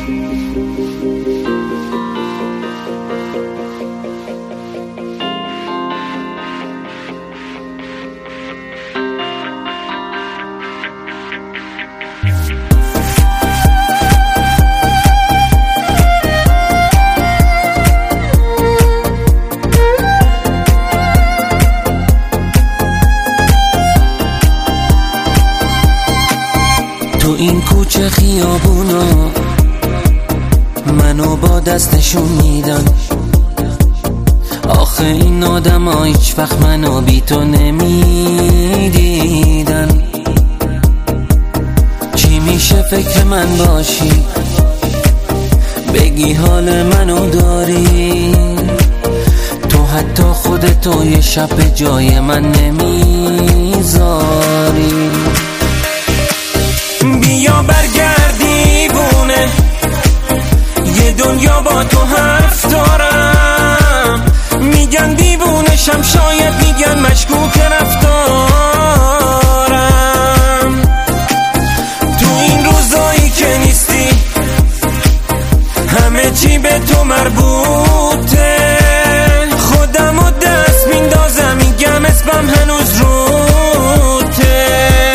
تو این کوچه خیابونا منو با دستشون میدن. آخه این آدم ها هیچ وقت منو بی تو نمیدیدن. چی میشه فکر من باشی بگی حال منو داری؟ تو حتی خودتو یه شب به جای من نمیذاری. بیا برگرد دیوونه، یه دنیا با تو حرف دارم. میگن دیوونشم، شاید میگن مشکوک رفتارم. تو این روزایی که نیستی همه چی به تو مربوطه. خودم و دست میندازم، میگم اسمم هنوز روته.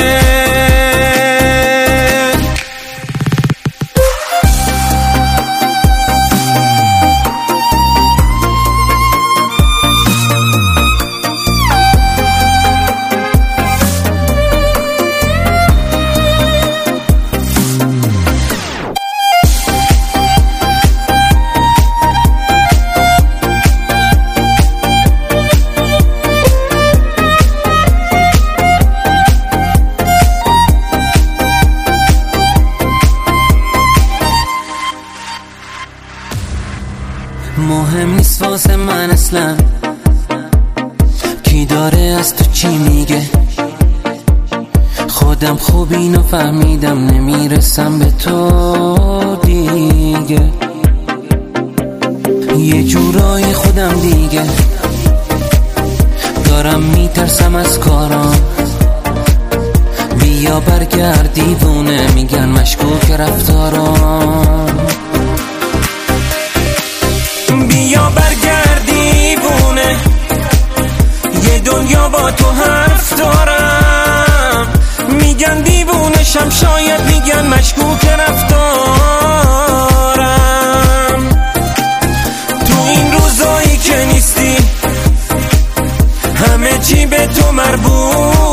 مهم نیست واسه من اصلا کی داره از تو چی میگه. خودم خوب اینو فهمیدم، نمیرسم به تو دیگه. یه جورایی خودم دیگه دارم میترسم از کارام. بیا برگرد دیوونه، میگن مشکوک رفتارام. بیا برگرد دیوونه، یه دنیا با تو حرف دارم. میگن دیوونشم، شاید میگن مشکوک رفتارم. تو این روزایی که نیستی همه چی به تو مربوط.